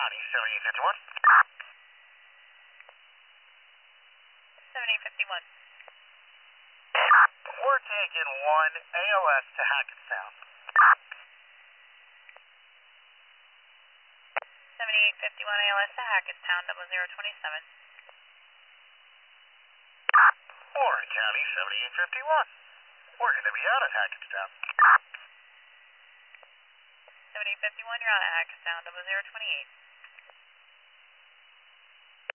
County, 7851. 7851. We're taking 1 ALS to Hackettstown. 7851 ALS to Hackettstown, 0027. Warren County, 7851. We're going to be out at Hackettstown. 7851, you're on at Hackettstown, 0028.